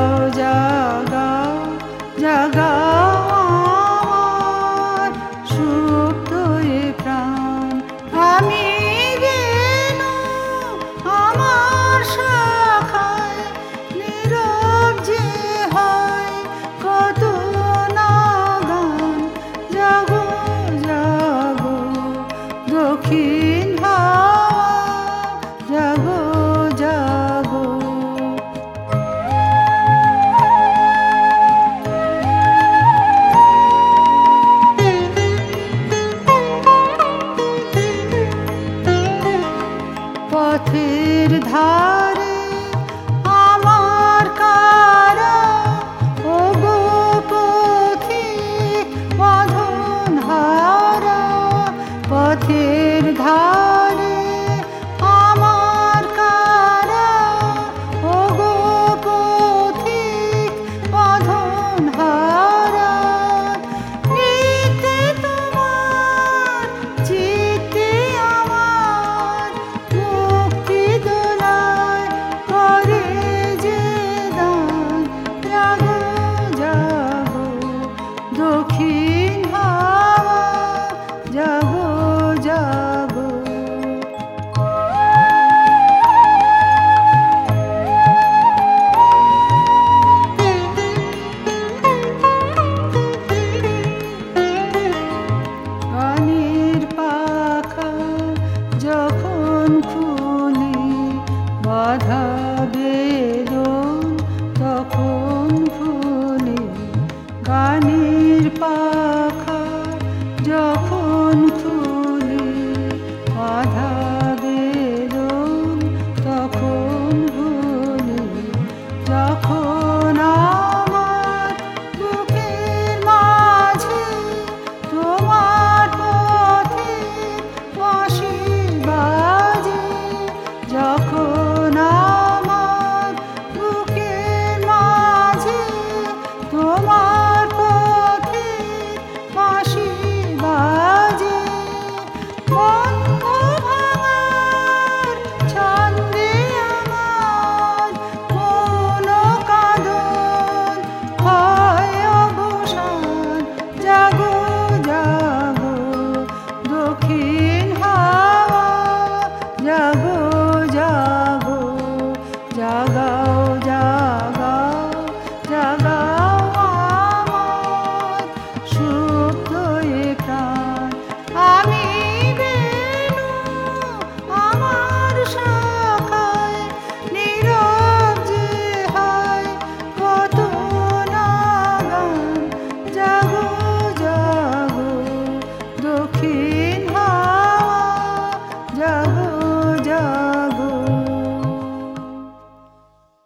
জাগাও জাগাও আমার সুপ্ত এ প্রাণ। আমি বেনু আমার শাখায় নীরব যে হয় কত না গান। জাগো জাগো দক্ষিণ হাওয়া, জাগো জাগো। পথের ধারে আমার কারা, ওগো পথিক বাঁধন হারা। পথের ধারে আমার কারা, ওগো পথিক বাঁধন হারা। নিতে তোমার চিত্তে আমার মুক্তি দোলায় করে যে দান। জাগো জাগো দক্ষিণ হাওয়া, জাগো জাগো। গানের পাখা যখন খুলি বাধা বেদন তখন ভুলি গানে